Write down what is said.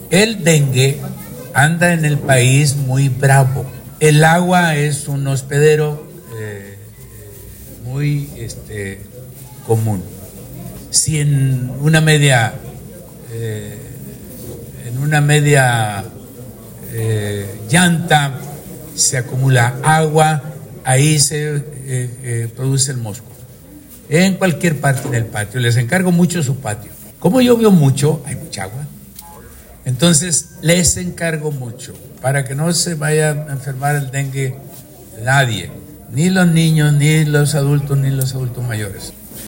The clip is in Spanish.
El dengue anda en el país muy bravo. El agua es un hospedero muy común. Si en una media llanta se acumula agua, ahí se produce el mosco. En cualquier parte del patio, les encargo mucho su patio. Como llovió mucho, hay mucha agua. Entonces, les encargo mucho para que no se vaya a enfermar el dengue nadie, ni los niños, ni los adultos mayores.